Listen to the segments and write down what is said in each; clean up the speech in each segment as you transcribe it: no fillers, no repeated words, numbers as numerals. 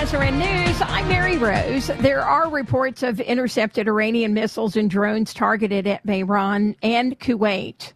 SRN News, I'm Mary Rose. There are reports of intercepted Iranian missiles and drones targeted at Bahrain and Kuwait.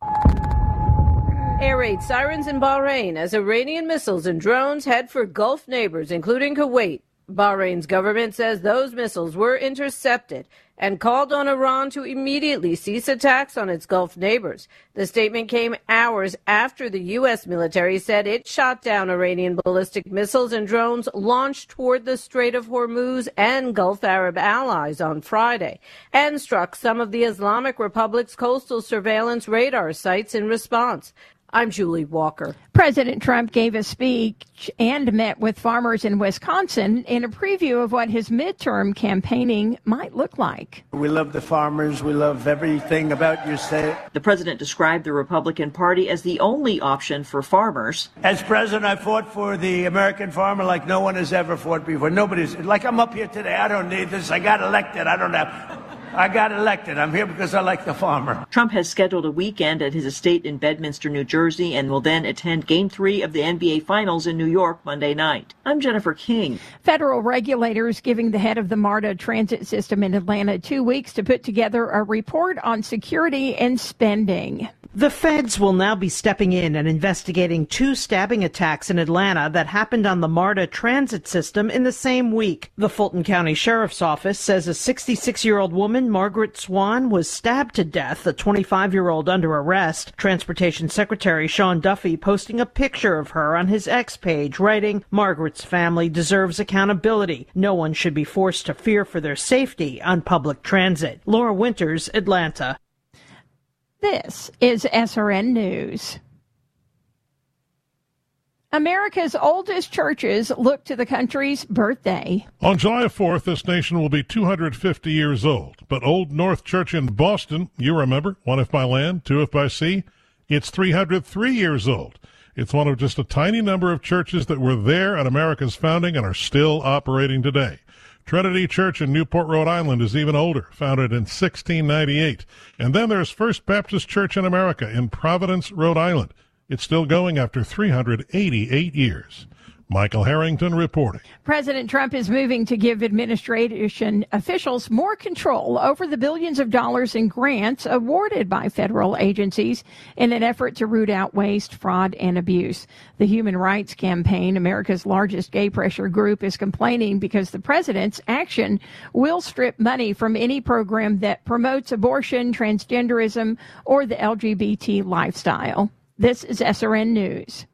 Air raid sirens in Bahrain as Iranian missiles and drones head for Gulf neighbors, including Kuwait. Bahrain's government says those missiles were intercepted and called on Iran to immediately cease attacks on its Gulf neighbors. The statement came hours after the U.S. military said it shot down Iranian ballistic missiles and drones launched toward the Strait of Hormuz and Gulf Arab allies on Friday, and struck some of the Islamic Republic's coastal surveillance radar sites in response. I'm Julie Walker. President Trump gave a speech and met with farmers in Wisconsin in a preview of what his midterm campaigning might look like. We love the farmers. We love everything about your state. The president described the Republican Party as the only option for farmers. As president, I fought for the American farmer like no one has ever fought before. Nobody's, like I'm up here today. I don't need this. I got elected. I got elected. I'm here because I like the farmer. Trump has scheduled a weekend at his estate in Bedminster, New Jersey, and will then attend Game 3 of the NBA Finals in New York Monday night. I'm Jennifer King. Federal regulators giving the head of the MARTA transit system in Atlanta 2 weeks to put together a report on security and spending. The feds will now be stepping in and investigating 2 stabbing attacks in Atlanta that happened on the MARTA transit system in the same week. The Fulton County Sheriff's Office says a 66-year-old woman, Margaret Swan, was stabbed to death, a 25-year-old under arrest. Transportation Secretary Sean Duffy posting a picture of her on his X page, writing, "Margaret's family deserves accountability. No one should be forced to fear for their safety on public transit." Laura Winters, Atlanta. This is SRN News. America's oldest churches look to the country's birthday. On July 4th, this nation will be 250 years old. But Old North Church in Boston, you remember, one if by land, two if by sea, it's 303 years old. It's one of just a tiny number of churches that were there at America's founding and are still operating today. Trinity Church in Newport, Rhode Island is even older, founded in 1698. And then there's First Baptist Church in America in Providence, Rhode Island. It's still going after 388 years. Michael Harrington reporting. President Trump is moving to give administration officials more control over the billions of dollars in grants awarded by federal agencies in an effort to root out waste, fraud, and abuse. The Human Rights Campaign, America's largest gay pressure group, is complaining because the president's action will strip money from any program that promotes abortion, transgenderism, or the LGBT lifestyle. This is SRN News.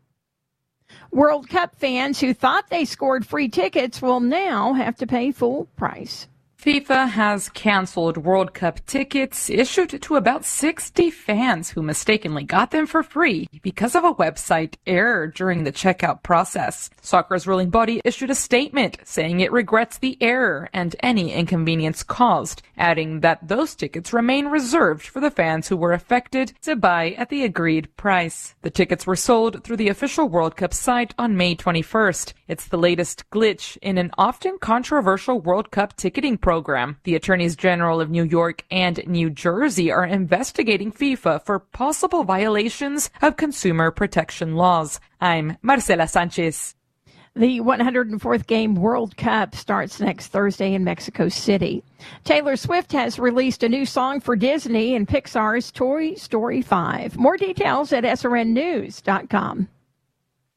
World Cup fans who thought they scored free tickets will now have to pay full price. FIFA has canceled World Cup tickets issued to about 60 fans who mistakenly got them for free because of a website error during the checkout process. Soccer's ruling body issued a statement saying it regrets the error and any inconvenience caused, adding that those tickets remain reserved for the fans who were affected to buy at the agreed price. The tickets were sold through the official World Cup site on May 21st. It's the latest glitch in an often controversial World Cup ticketing program. The Attorneys General of New York and New Jersey are investigating FIFA for possible violations of consumer protection laws. I'm Marcela Sanchez. The 104th Game World Cup starts next Thursday in Mexico City. Taylor Swift has released a new song for Disney and Pixar's Toy Story 5. More details at srnnews.com.